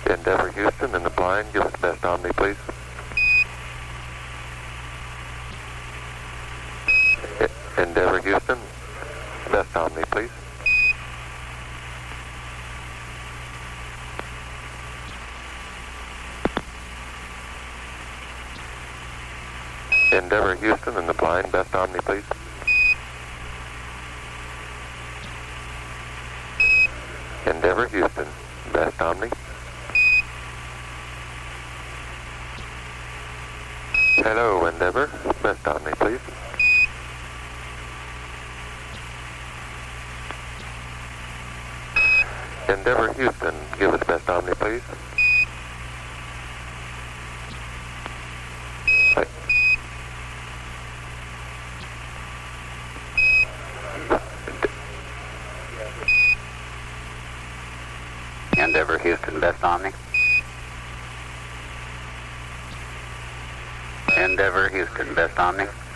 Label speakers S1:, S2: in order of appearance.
S1: Endeavor Houston in the blind, give us best Omni, please. Endeavor Houston, best Omni, please. Endeavor Houston in the blind, best Omni, please. Endeavor Houston, best Omni. Hello, Endeavor, best Omni, please. Endeavor Houston, give us best Omni, please.
S2: Endeavor Houston, best Omni. Endeavor Houston, best Omni.